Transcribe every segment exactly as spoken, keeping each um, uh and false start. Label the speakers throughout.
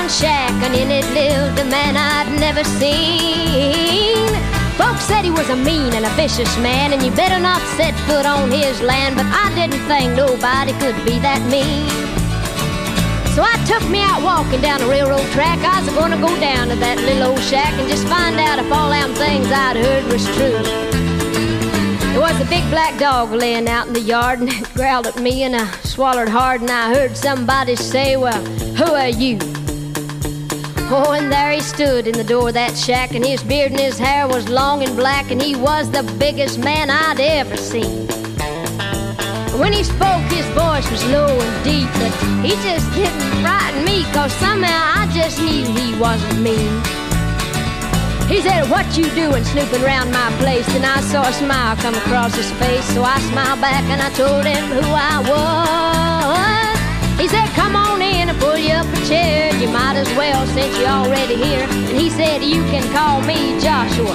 Speaker 1: shack, and in it lived a man I'd never seen. Folks said he was a mean and a vicious man, and you better not set foot on his land, but I didn't think nobody could be that mean. So I took me out walking down the railroad track. I was gonna go down to that little old shack and just find out if all them things I'd heard was true. There was a big black dog laying out in the yard, and it growled at me, and I swallowed hard, and I heard somebody say, "Well, who are you?" Oh, and there he stood in the door of that shack, and his beard and his hair was long and black, and he was the biggest man I'd ever seen. When he spoke, his voice was low and deep, but he just didn't frighten me, 'cause somehow I just knew he wasn't mean. He said, "What you doing snooping around my place?" And I saw a smile come across his face, so I smiled back and I told him who I was. He said, "Come on in and pull you up a chair. You might as well since you're already here." And he said, "You can call me Joshua."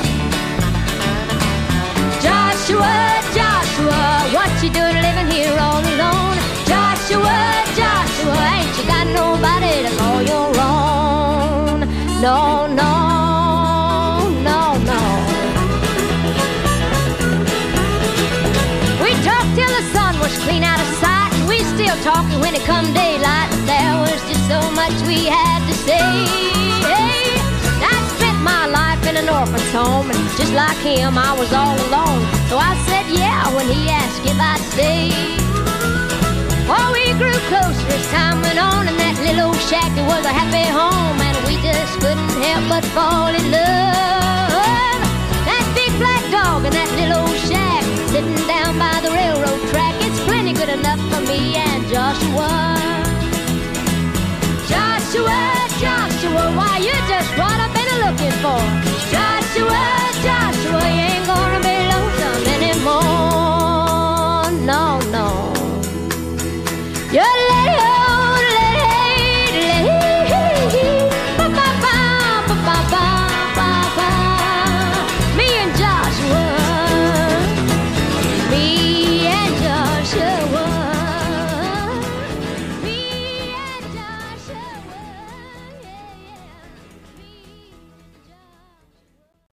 Speaker 1: Joshua, Joshua, what you doing living here all alone? Joshua, Joshua, ain't you got nobody to call your own? No, no, no, no. We talked till the sun was clean out of sight, and we still talking when it come daylight. There was just so much we had to say. Hey, I spent my life in an orphan's home, and just like him, I was all alone. So I said yeah when he asked if I'd stay. Oh, we grew closer as time went on, and that little old shack, it was a happy home, and we just couldn't help but fall in love.